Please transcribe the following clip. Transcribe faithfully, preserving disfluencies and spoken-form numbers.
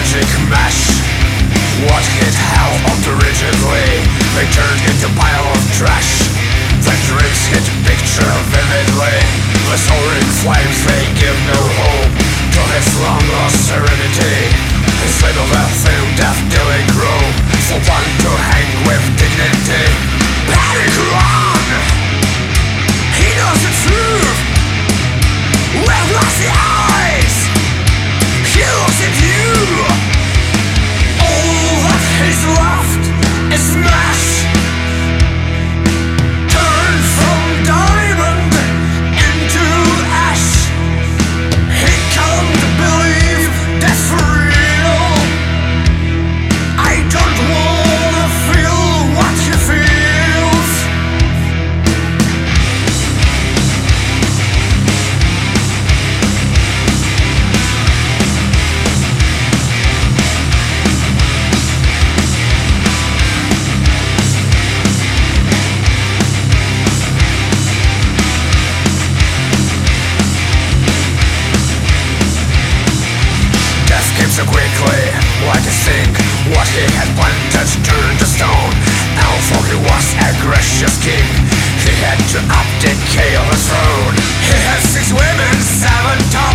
magic mesh. What hit hell up rigidly, they turned into pile of trash. The dreams hit picture vividly. The soaring flames, they give no hope to his long lost serenity. His slave of earth and death dealing grow, for one to hang with dignity. Panic run! He knows the truth with glassy eyes. He looks at you. All that he's left is smash. Turn from diamond into ash. He can't believe that's real. I don't wanna feel what he feels. Death came so quickly, like a sink. What he had planted turned to stone. Now for he was a gracious king, he had to abdicate on his throne. He had six women, seven times.